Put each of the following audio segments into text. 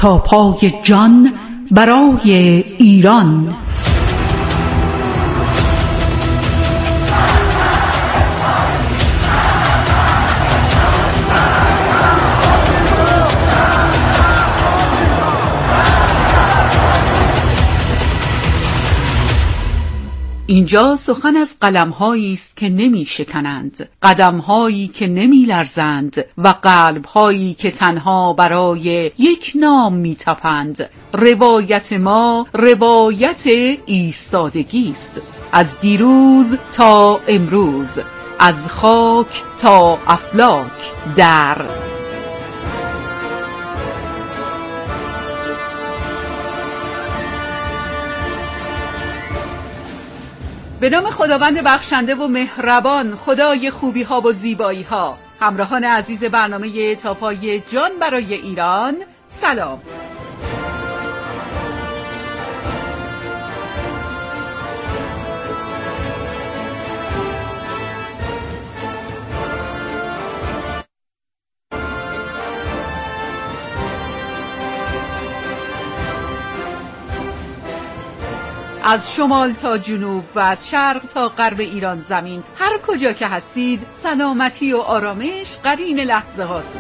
تا پای جان برای ایران. اینجا سخن از قلم‌هایی است که نمی‌شکنند، قدم‌هایی که نمی‌لرزند و قلب‌هایی که تنها برای یک نام می‌تپند. روایت ما روایت ایستادگی است، از دیروز تا امروز، از خاک تا افلاک. در به نام خداوند بخشنده و مهربان، خدای خوبی ها و زیبایی ها. همراهان عزیز برنامه تا پای جان برای ایران، سلام. از شمال تا جنوب و از شرق تا غرب ایران زمین، هر کجا که هستید، سلامتی و آرامش قرین لحظه هاتون.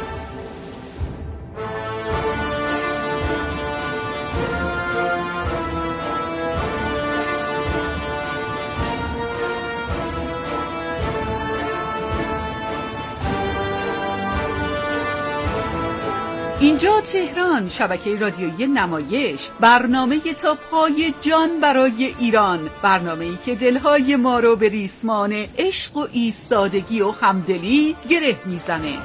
اینجا تهران، شبکه رادیویی نمایش، برنامه تا پای جان برای ایران، برنامه‌ای که دلهای ما رو به ریسمان عشق و ایستادگی و همدلی گره میزنه.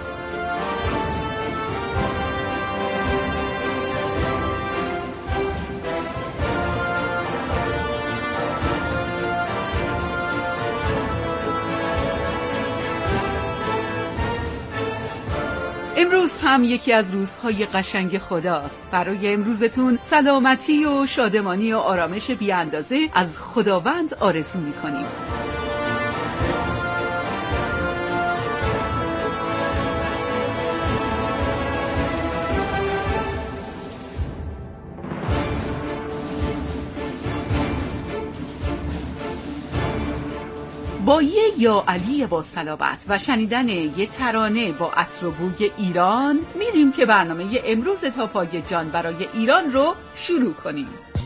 امروز هم یکی از روزهای قشنگ خداست. برای امروزتون سلامتی و شادمانی و آرامش بی اندازه از خداوند آرزو می‌کنیم. با یه یا علی با صلابت و شنیدن یه ترانه با عطر و بوی ایران، میریم که برنامه امروز تا پای جان برای ایران رو شروع کنیم.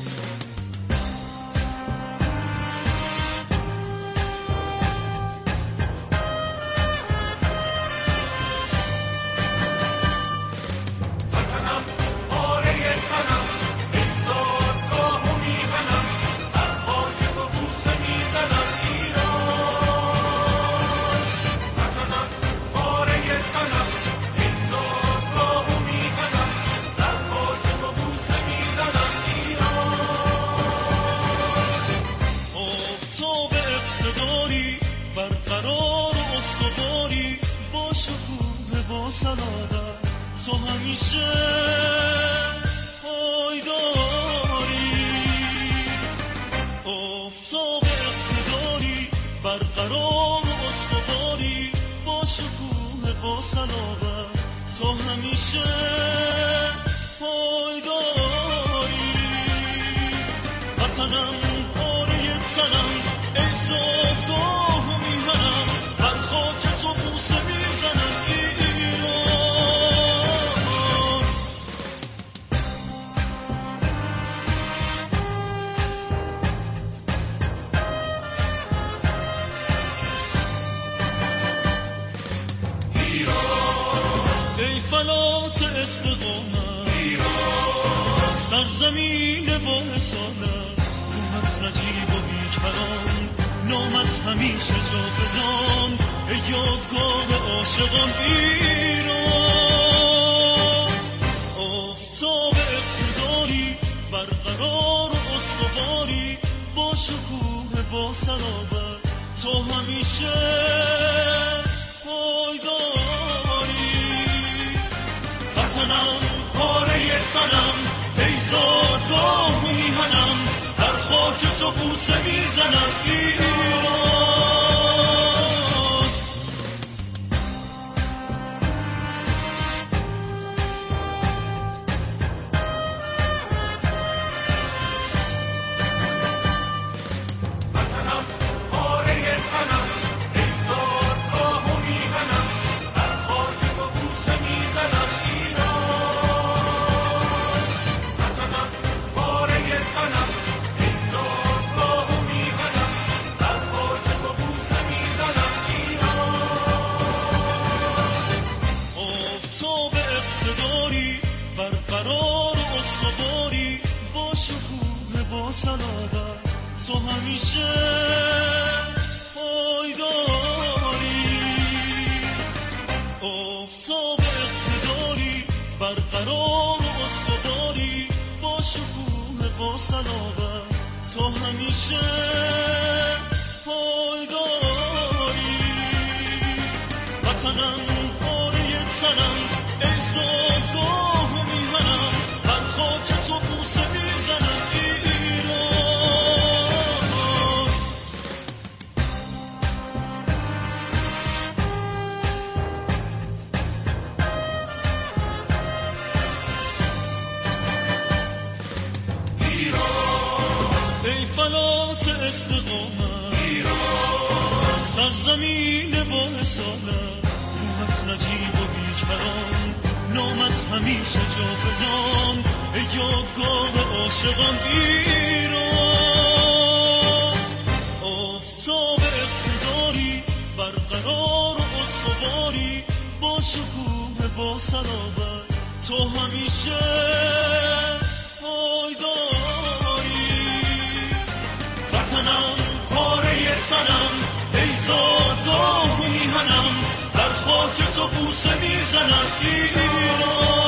تو همیشه پایداری، آفتاب اقتداری، برقرار و استواری، با شکوه با صلابت تو همیشه پایداری. وطنم پاره تنم، ای زادگاه و میهنم، بر خاک تو بوسه میزنم. سرزمین با اصالت، روحت نجیب و بیکران، نامت همیشه جاودان، ای یادگاه عاشقان ایران. آفتاب اقتداری، برقرار و استواری، با شکوه با صلابت تو همیشه پایداری. وطنم پاره سنم، ای زادگاه و میهنم، در خاک تو بوسه میزنم ایران. همیشه پایداری، آفتاب اقتداری، برقرار و استواری، با شکوه با صلابت تا همیشه پایداری. وطنم پاره تنم، ای زادگاه میهنم، هر خاک تو بوسه میزنم ایران. ایران ای فلات استقامت، ایران سرزمین با اصالت، روحت نجیب و بیکران، نامت همیشه جاودان، ای یادگاه عاشقان ایران. آفتاب اقتداری، برقرار و استواری، با شکوه با صلابت تو همیشه پایداری. وطنم پاره تنم، ای زادگاه میهنم، در خاک تو بوسه میزنم ایران.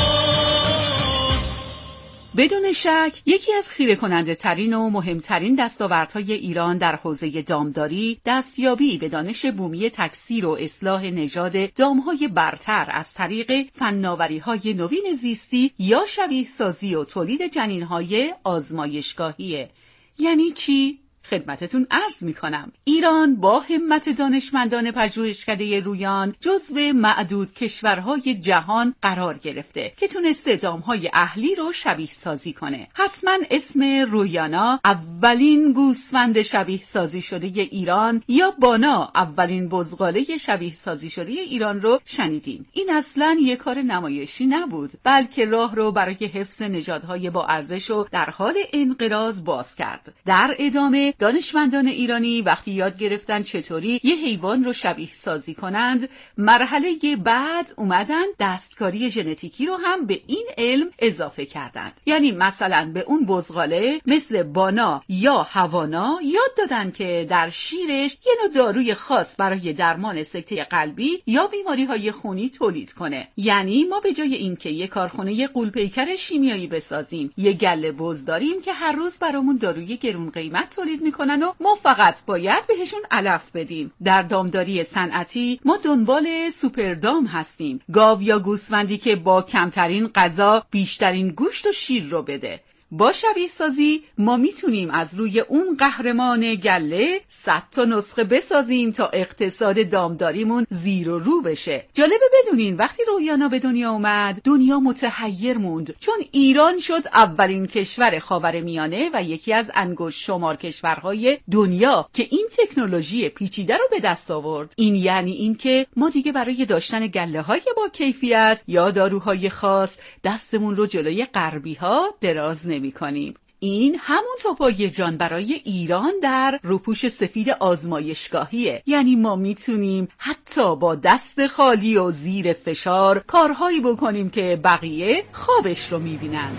بدون شک یکی از خیره کننده ترین و مهمترین دستاوردهای ایران در حوزه دامداری دستیابی به دانش بومی تکثیر و اصلاح نژاد دامهای برتر از طریق فناوری‌های نوین زیستی یا شبیه سازی و تولید جنین‌های آزمایشگاهیه. یعنی چی؟ خدمتتون عرض میکنم. ایران با همت دانشمندان پژوهشکده رویان جزو معدود کشورهای جهان قرار گرفته که تونسته دامهای اهلی رو شبیه سازی کنه. حتما اسم رویانا، اولین گوسفند شبیه سازی شده ایران، یا بانا، اولین بزغاله شبیه سازی شده ایران رو شنیدین. این اصلاً یک کار نمایشی نبود، بلکه راه رو برای حفظ نژادهای با ارزش و در حال انقراض باز کرد. در ادامه دانشمندان ایرانی وقتی یاد گرفتن چطوری یه حیوان رو شبیه سازی کنند، مرحله بعد اومدن دستکاری ژنتیکی رو هم به این علم اضافه کردند. یعنی مثلا به اون بزغاله مثل بانا یا هوانا یاد دادن که در شیرش یه نوع داروی خاص برای درمان سکته قلبی یا بیماری‌های خونی تولید کنه. یعنی ما به جای اینکه یه کارخونه غول‌پیکر شیمیایی بسازیم، یه گله بز داریم که هر روز برامون داروی گرون قیمت تولید میکنن و ما فقط باید بهشون علف بدیم. در دامداری صنعتی ما دنبال سوپر دام هستیم، گاو یا گوسفندی که با کمترین غذا بیشترین گوشت و شیر رو بده. با شبیه سازی ما میتونیم از روی اون قهرمان گله 100 تا نسخه بسازیم تا اقتصاد دامداریمون زیر و رو بشه. جالبه بدونین وقتی رویانا به دنیا اومد دنیا متحیر موند، چون ایران شد اولین کشور خاورمیانه و یکی از انگشت شمار کشورهای دنیا که این تکنولوژی پیچیده رو به دست آورد. این یعنی این که ما دیگه برای داشتن گله‌های با کیفیت یا داروهای خاص دستمون رو جلوی غربی‌ها دراز نمی‌کنیم. این همون توپای جان برای ایران در روپوش سفید آزمایشگاهیه. یعنی ما میتونیم حتی با دست خالی و زیر فشار کارهایی بکنیم که بقیه خوابش رو میبینند.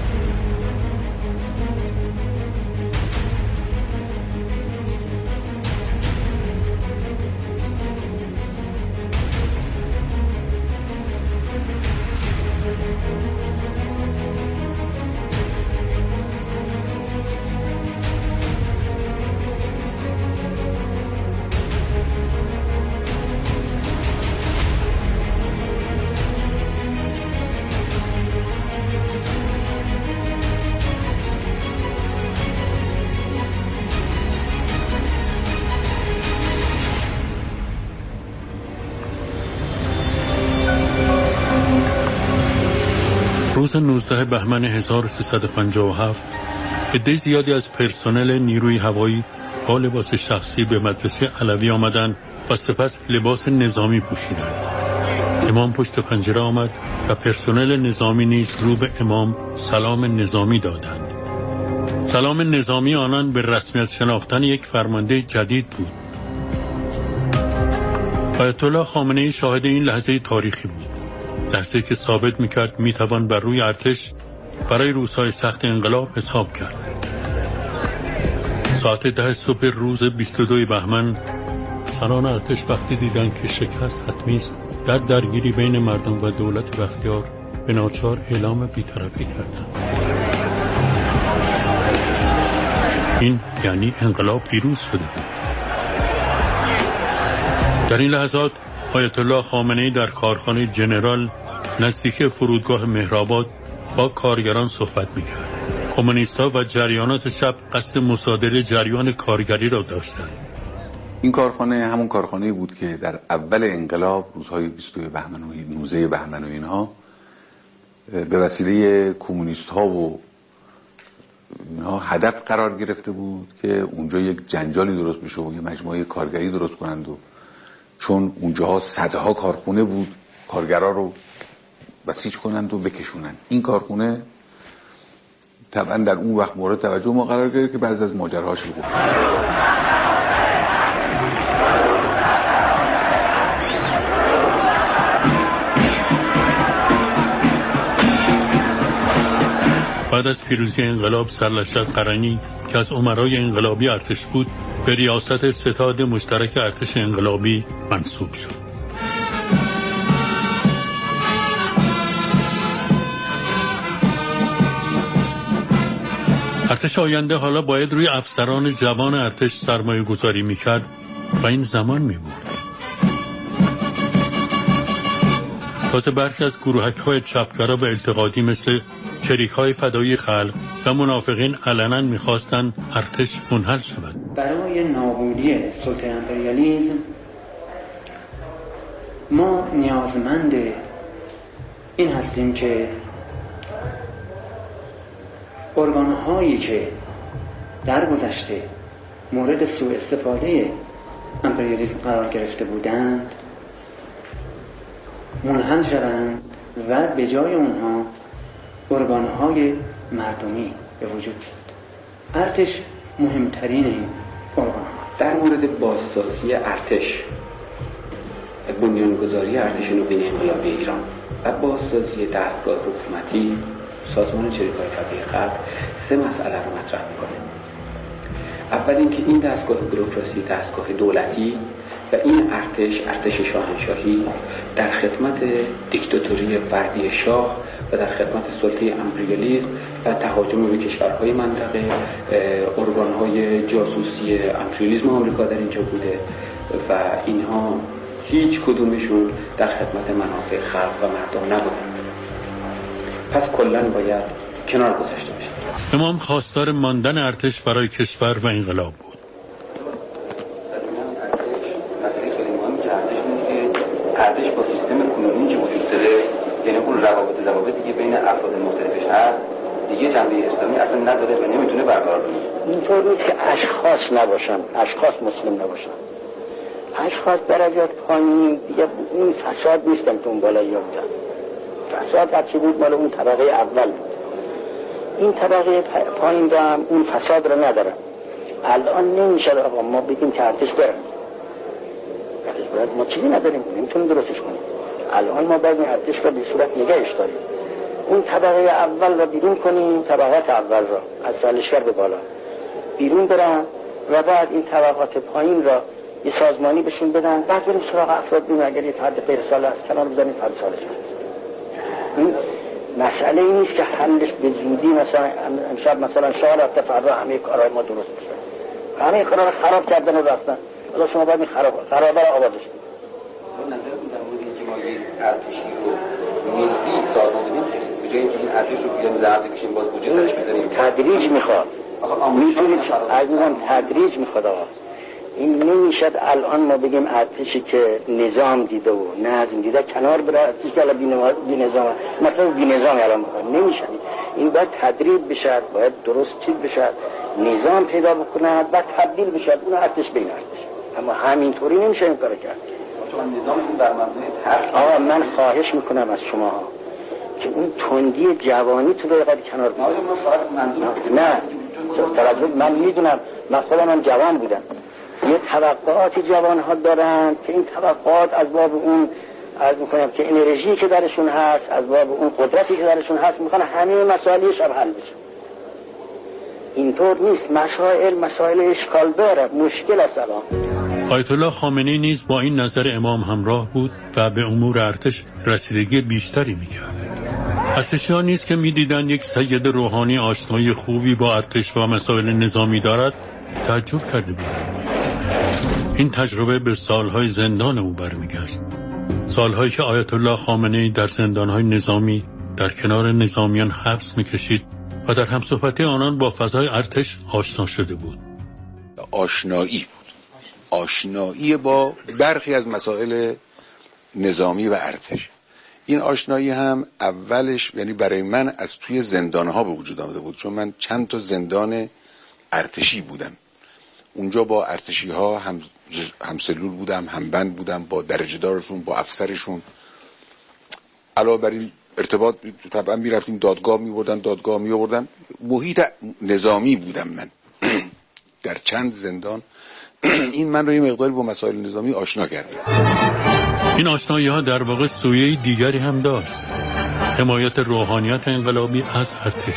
روز 19 بهمن 1357 عده زیادی از پرسنل نیروی هوایی با لباس شخصی به مدرسه علوی آمدند و سپس لباس نظامی پوشیدند. امام پشت پنجره آمد و پرسنل نظامی نیز رو به امام سلام نظامی دادند. سلام نظامی آنان به رسمیت شناختن یک فرمانده جدید بود. آیت الله خامنه‌ای شاهد این لحظه تاریخی بود. لحظه‌ای که ثابت می‌کرد می‌توان بر روی ارتش برای روزهای سخت انقلاب حساب کرد. ساعت 10 صبح روز 22 بهمن سران ارتش وقتی دیدند که شکست حتمی است، در درگیری بین مردم و دولت بختیار به ناچار اعلام بی‌طرفی کردند. این یعنی انقلاب پیروز شده بود. در این لحظات آیت الله خامنه‌ای در کارخانه جنرال نزدیک فرودگاه مهرآباد با کارگران صحبت می‌کرد. کمونیست‌ها و جریانات چپ قصد مصادره جریان کارگری را داشتند. این کارخانه همون کارخانه‌ای بود که در اول انقلاب روزهای 22 بهمن و 19 بهمن و اینها به وسیله کمونیست‌ها و اینها هدف قرار گرفته بود که اونجا یک جنجالی درست بشه و یه مجموعه کارگری درست کنند و چون اونجاها صدها کارخونه بود کارگرها رو بسیج کنند و بکشونند. این کارخونه طبعا در اون وقت مورد توجه ما قرار گرفت که بعضی از ماجراهاش بود. بعد از پیروزی انقلاب سرلشکر قرنی که از امرای انقلابی ارتش بود به ریاست ستاد مشترک ارتش انقلابی منصوب شد. ارتش آینده حالا باید روی افسران جوان ارتش سرمایه گذاری میکرد و این زمان میبرد. تازه برخی از گروهک‌های چپگرا و التقاطی مثل چریک‌های فدایی خلق و منافقین علنا می‌خواستند ارتش منحل شود. برای نابودی سلطه امپریالیسم ما نیازمند این هستیم که ارگان‌هایی که در گذشته مورد سوء استفاده امپریالیسم قرار گرفته بودند منحل شوند و به جای اونها ارگان‌های مردمی به وجود بیاد. ارتش مهمترین این ارگان‌ها. در مورد بازسازی ارتش، بنیانگذاری ارتش نوین انقلابی ایران و بازسازی دستگاه حکومتی سازمان چریک‌های فدایی خلق 3 مسئله رو مطرح می‌کنه. اول اینکه این دستگاه بوروکراسی دستگاه دولتی و این ارتش شاهنشاهی در خدمت دیکتاتوری فردی شاه و در خدمت سلطه امپریالیسم و تهاجم به کشورهای منطقه، ارگان‌های جاسوسی امپریالیسم آمریکا در اینجا بوده و اینها هیچ کدومشون در خدمت منافع خلق و مردم نبودند. پس کلاً باید کنار گذاشته بشه. امام خواستار ماندن ارتش برای کشور و انقلاب بود. ارتش با سیستم کنونی که وجود داره، یعنی اون روابط دیگه بین افراد مختلفش هست، دیگه جنبه اسلامی اصلا نداره و نمیتونه برقرار کنه. اینطور نیست که اشخاص نباشن، اشخاص مسلم نباشن. اشخاص درجات پایین دیگه اون فساد نیستن که اون بالایی بودن. فساد هرچی بود مال اون طبقه اول بود. این طبقه پایین رو هم اون فساد رو نداره. الان نمیشه آقا ما بگیم که ارتش برن. ما چیزی نداریم، نمیتونیم درستش کنیم. الان ما باید این ارتش رو به صورت نگهش داریم. اون طبقه اول رو بیرون کنیم، طبقات اول رو از سالشگر به بالا بیرون برن و بعد این طبقات پایین را یه سازمانی بهشون بدن، بعد بریم سراغ افراد بیم. اگر یه فرد غیر سال است کنار بزنیم فرد سالش هست. این مسئله این نیست که حلش به زودی مثلا امشب مثلا شهر رفته فردا همه کارهای ما درست بشه. همه کارا رو خراب کردن و رفتن. حالا شما باید این خرابه رو آبادش کنید. نظرتون در مورد اینکه ما یک ارتشی رو ملی سازمان بدیم به جای اینکه این ارتش رو بیاریم زحمت بکشیم باز بودجه سرش بذاریم تدریج میخواد. میتونید عزیزان تدریج میخواد آقا. این نمیشد الان ما بگیم ارتشی که نظام دیده و نظم دیده کنار بره، ارتشی که الان بی نظام مثلا بی نظام الان میخواد، نمیشه. این باید تدریج بشه، باید درست چیز بشه، نظام پیدا بکنه و تبدیل بشه اون ارتش به این ارتش. اما همینطوری نمیشه این کارو کرد. چون نظام بر مبنای ترس. آقا من خواهش میکنم از شما که اون تندی جوانی تو رو قد کنار بگیرید. نه من میدونم، من خودم هم جوان بودم. یه توقعاتی جوان ها دارن که این توقعات از باب اون عرض میکنم که انرژی که درشون هست، از باب اون قدرتی که درشون هست، میخوان همه مسائلش هم حل بشه. اینطور نیست. مسائل اشکال داره، مشکل است الان. آیت الله خامنه‌ای نیز با این نظر امام همراه بود و به امور ارتش رسیدگی بیشتری میکرد. ارتشیان نیز که میدیدند یک سید روحانی آشنایی خوبی با ارتش و مسائل نظامی دارد تعجب کرده بودند. این تجربه به سالهای زندان او برمیگشت. سالهایی که آیت الله خامنه‌ای در زندانهای نظامی در کنار نظامیان حبس میکشید و در همصحبتی آنان با فضای ارتش آشنا شده بود. آشنایی با برخی از مسائل نظامی و ارتش. این آشنایی هم اولش یعنی برای من از توی زندانها به وجود آمده بود، چون من چند تا زندان ارتشی بودم. اونجا با ارتشی ها هم سلول بودم، هم بند بودم، با درجه دارشون، با افسرشون. علاوه بر این ارتباط طبعا میرفتیم دادگاه میبردن. محیط نظامی بودم من در چند زندان. این من رو یه مقداری با مسائل نظامی آشنا کرد. این آشنایی ها در واقع سویه دیگری هم داشت: حمایت روحانیت انقلابی از ارتش.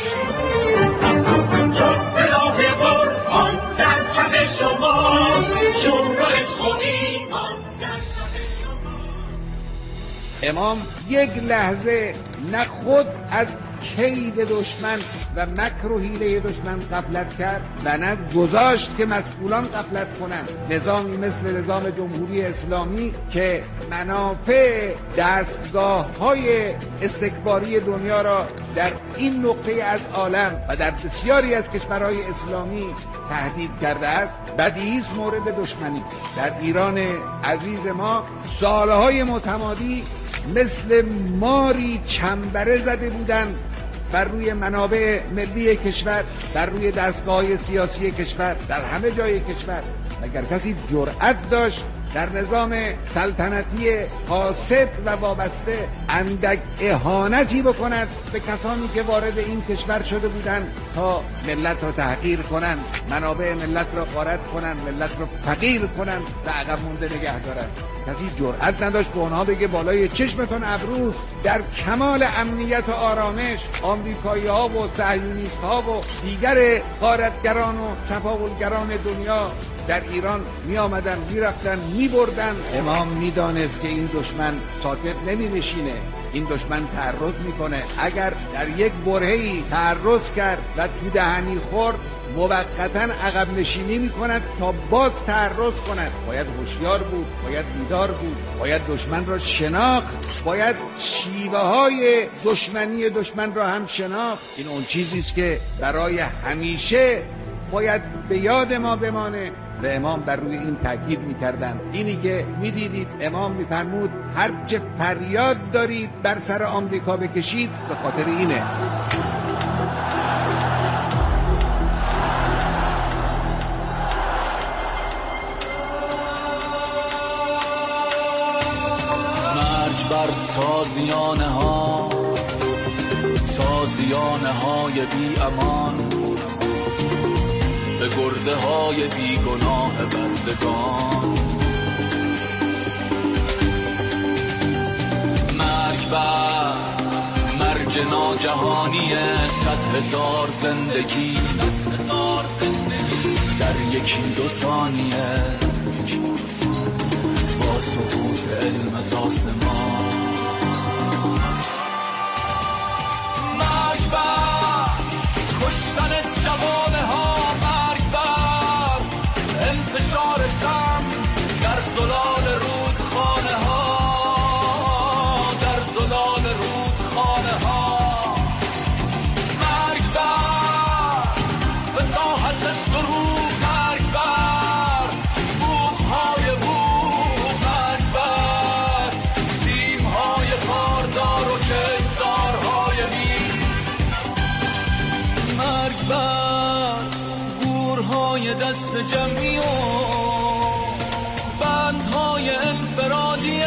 امام یک لحظه نه خود از کید دشمن و مکر و حیله دشمن غفلت کرد و نه گذاشت که مسئولان غفلت کنند. نظامی مثل نظام جمهوری اسلامی که منافع دستگاه‌های استکباری دنیا را در این نقطه از عالم و در بسیاری از کشورهای اسلامی تهدید کرده است، بدیهی است مورد دشمنی. در ایران عزیز ما سالهای متمادی مثل ماری چنبره زده بودند بر روی منابع ملی کشور، بر روی دستگاه سیاسی کشور، در همه جای کشور. اگر کسی جرأت داشت در نظام سلطنتی فاسد و وابسته اندک اهانتی بکند به کسانی که وارد این کشور شده بودند تا ملت را تحقیر کنند، منابع ملت را غارت کنند، ملت را فقیر کنند و عقب مونده نگه دارند، کسی جرأت نداشت به اونها بگه بالای چشمتون ابروز در کمال امنیت و آرامش آمریکایی‌ها و صهیونیست‌ها و دیگر غارتگران و چپاولگران دنیا در ایران می آمدن، می رفتن، می بردن. امام می دانست که این دشمن ساکت نمی نشینه، این دشمن تعرض می کنه. اگر در یک برهه‌ای تعرض کرد و تو دهنی خورد، موقتاً عقب نشینی می کند تا باز تعرض کند. باید هوشیار بود، باید بیدار بود، باید دشمن را شناخت، باید شیوه های دشمنی دشمن را هم شناخت. این اون چیزیست که برای همیشه باید به یاد ما بمانه. و امام بر روی این تاکید می‌کردند. اینی که می‌دیدید امام می‌فرمود هر چه فریاد دارید بر سر آمریکا بکشید، به خاطر اینه. مرگ بر تازیانه های بی امان، به گرده های بیگناه بردگان. مرگ بر مرگ ناجهانی 100,000 زندگی در 1-2 ثانیه با سقوط علم از آسمان. مرگ بر کشتن جوانه ها، انتشار سم در زلال رودخانه ها، در زلال رودخانه ها. مرگ بر فصاحت دروغ، مرگ بر بوق‌های بوق، مرگ بر سیم‌های خاردار و کشتارهای میر. مرگ بر گورهای دست جمعی و بندهای انفرادی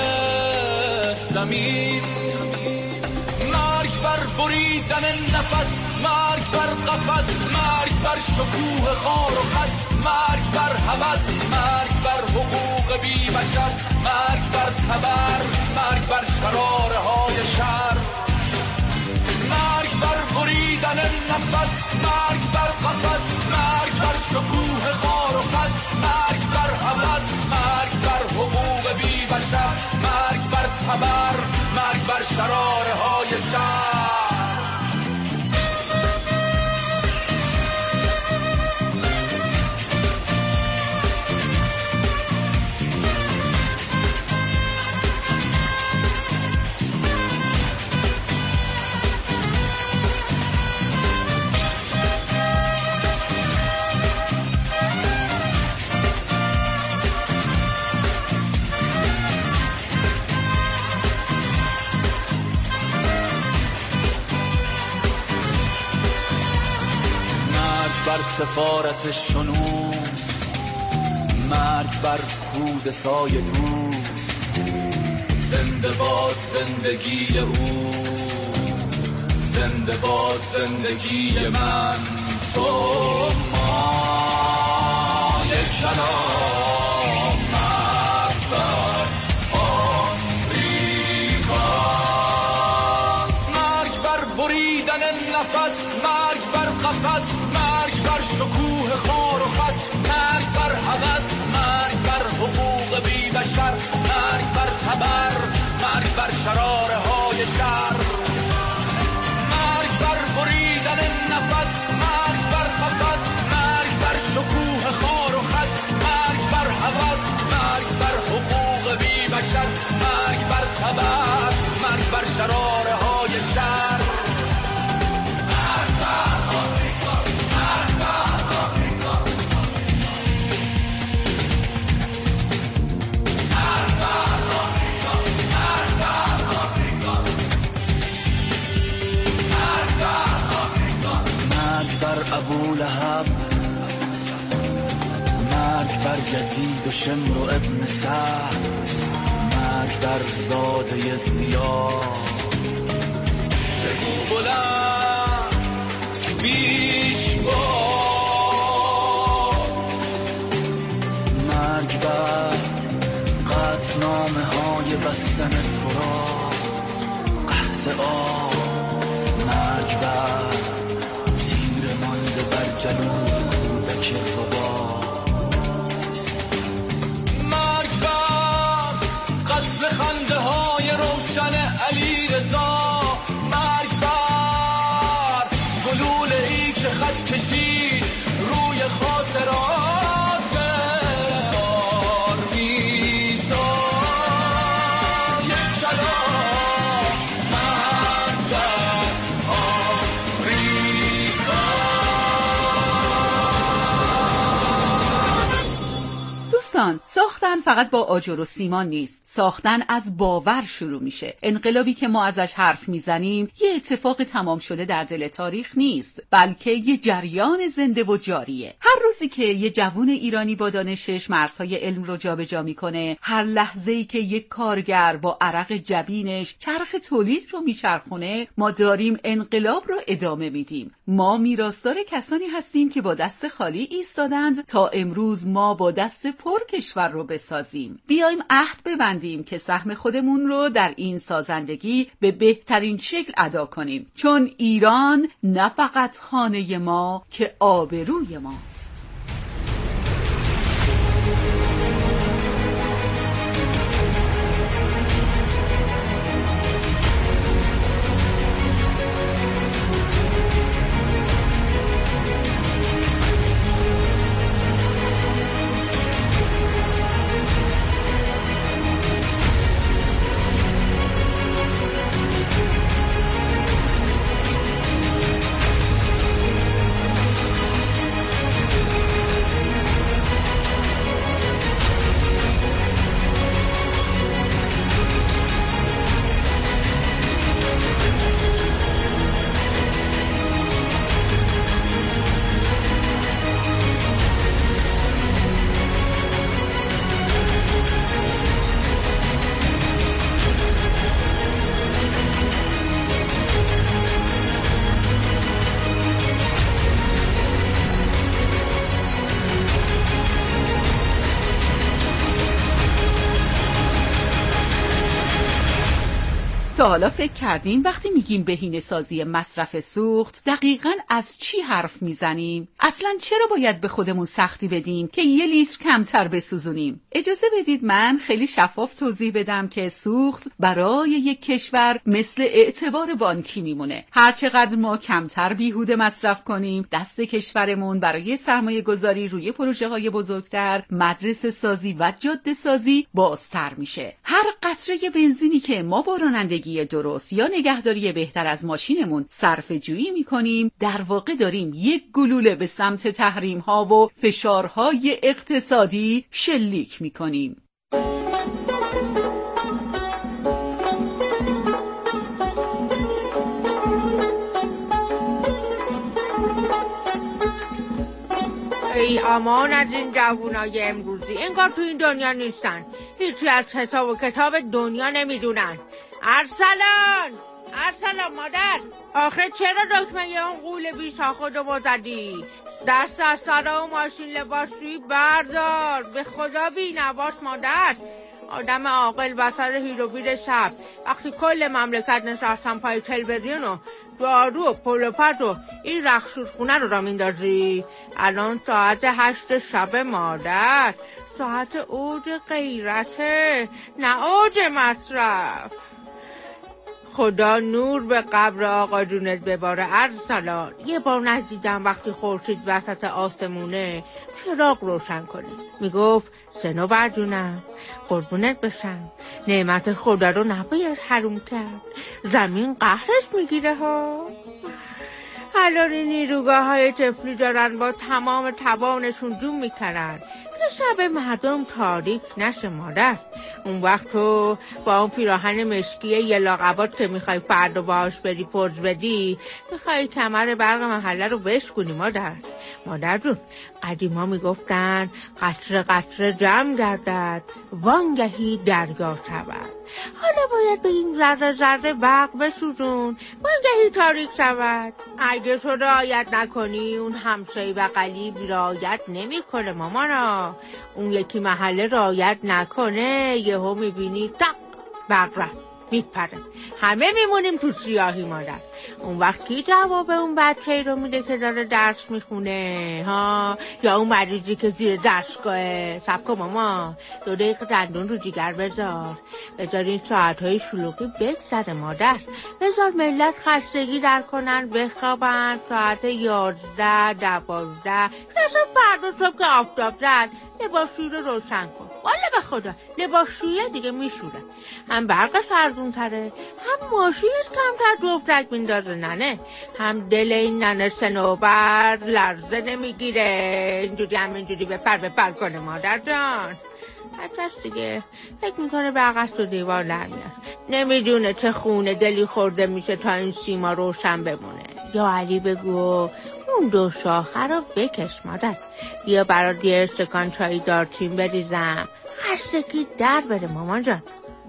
زمین. مرگ بر بریدن نفس، مرگ بر قفس، مرگ بر شکوه خار و خس، مرگ بر هوس، مرگ بر حقوق بی بشر، مرگ بر تبر، مرگ بر شراره های شر. مرگ بر بریدن نفس، مرگ بر قفس، مرگ بر شکوه خار و خس، مرگ بر هوس، مرگ بر حقوق بی بشر، مرگ بر تبر، مرگ بر شراره های شر. بر سفارت شنون، مرگ بر کودتای او، زنده باد زندگی او، زنده باد زندگی من، تو ما یک کلام، مرگ بر آمریکا، مرگ بر بریدن نفس، مرگ بر قفس، شکوه خار و خس، مرگ بر هوس، مرگ بر حقوق بی بشر، مرگ بر تبر، مرگ بر شراره های شر، مرگ بر بریدن نفس، مرگ بر قفس، مرگ بر شکوه خار و خس، مرگ بر هوس، مرگ بر حقوق بی بشر، مرگ بر تبر، مرگ بر شراره های شر. ابولهب، مرگ بر یزید و شمر و ابن سعد، مرگ بر زاده سیاه، بگو بلند بیش باد، مرگ بر قطعنامه های بستن فرات، قحط آب، مرگ بر کودک بابا، مرگ بر قصد خنده های روشن علی رضا، مرگ بر گلوله ای که خط کشید روی خاطرات آرمیتا، یک کلام، مرگ بر آمریکا. دوستان، ساختن فقط با آجر و سیمان نیست. ساختن از باور شروع میشه. انقلابی که ما ازش حرف میزنیم یه اتفاق تمام شده در دل تاریخ نیست، بلکه یه جریان زنده و جاریه. هر روزی که یه جوون ایرانی با دانشش مرزهای علم رو جابجا میکنه، هر لحظه‌ای که یک کارگر با عرق جبینش چرخ تولید رو میچرخونه، ما داریم انقلاب رو ادامه میدیم. ما میراثدار کسانی هستیم که با دست خالی ایستادند تا امروز ما با دست پر کشور رو بسازیم. بیایم عهد ببندیم که سهم خودمون رو در این سازندگی به بهترین شکل ادا کنیم، چون ایران نه فقط خانه ما که آبروی ماست. تا حالا فکر کردین وقتی میگیم بهینه‌سازی مصرف سوخت دقیقاً از چی حرف میزنیم؟ اصلاً چرا باید به خودمون سختی بدیم که 1 لیتر کمتر بسوزونیم؟ اجازه بدید من خیلی شفاف توضیح بدم که سوخت برای یک کشور مثل اعتبار بانکی میمونه. هر چقدر ما کمتر بیهوده مصرف کنیم، دست کشورمون برای سرمایه گذاری روی پروژه های بزرگتر، مدرسه سازی و جاده سازی بازتر میشه. هر قطره بنزینی که ما با رانندگی درست یا نگهداری بهتر از ماشینمون صرفه جویی میکنیم، در واقع داریم یک گلوله به سمت تحریم ها و فشارهای اقتصادی شلیک میکنیم. ای امان از این جوونای امروزی، انگار تو این دنیا نیستن، هیچی از حساب و کتاب دنیا نمیدونن. ارسلان مادر، آخه چرا دکمه اون قول بیشا خودو بزدی؟ دست از سرا و ماشین لباسشویی بردار، به خدا بی نباش مادر. آدم عاقل وسط هیروبیر شب وقتی کل مملکت نشستن پای تلویزیون و دارو و پلوپت و این رخشوش خونه رو را میندازی؟ الان ساعت 8 شب مادر، ساعت اوج غیرته نه اوج مصرف. خدا نور به قبر آقا جونت بباره ارسلان. یه بار نزدیدم وقتی خورشید وسط آسمونه چراغ روشن کنه، میگفت سنوبر جونم قربونت بشم، نعمت خدا رو نباید حروم کرد، زمین قهرش میگیره ها. الان این نیروگاه های طفلی دارن با تمام توانشون جون میکنن که شب مردم تاریک نشه مادر. اون وقت تو با اون پیراهن مشکی یه لاقبات که میخوای فردا باهاش بری پرز بدی، میخوای کمر برق محله رو بشکنی مادر جون. قدیما میگفتن قطره قطره جمع گردد وانگهی دریا شود. حالا باید به این ذره ذره برق بسوزون وانگهی تاریک شود. اگه تو رعایت نکنی اون همسایه بغلی رعایت نمیکنه مامانا. اون یکی محله رعایت نکنه یهو میبینی تق برق رفت میپره، همه میمونیم تو سیاهی مادر. اون وقت کی جواب اون بچه‌ای رو میده که داره درس میخونه ها؟ یا اون مریضی که زیر دستگاهه؟ صبر کن ماما، 2 دقیقه دندون رو جیگر بذار این ساعتهای شلوغی بگذره مادر. بذار ملت خستگی در کنن بخوابن ساعت 11 12 اصلا فردا صبح که آفتاب زد لباسشویی رو روشن کن. والا به خدا لباسشویی دیگه میشوره، هم برقش ارزون تره، هم ماشینش کمتر دفترک میندازه ننه، هم دل این ننه سنوبر لرزه نمیگیره اینجوری همینجوری بپر کنه مادر جان. بچه‌ش دیگه فکر میکنه به عقص و دیوار لرمیاد، نمیدونه چه خونه دلی خورده میشه تا این سیما روشن بمونه. یا علی بگو اون 2 شاخه رو بکش مادر. بیا برات یه استکان چای دارچین بریزم خستگی در بره مامان جان.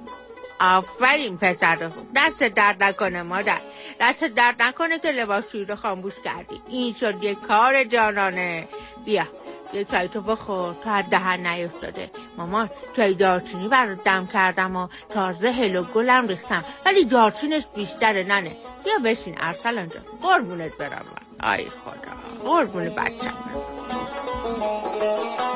آفرین پسر خوب، دست درد نکنه مادر، دست درد نکنه که لباسشویی رو خاموش کردی. این شد یه کار جانانه. بیا یه چای تو بخور تا دهن نیفتاده. مامان چای دارچینی برات دم کردم و تازه هل و گلم ریختم ولی دارچینش بیشتره ننه. بیا بشین ارسلان جان قربونت برم. آی خدا قربون بچم.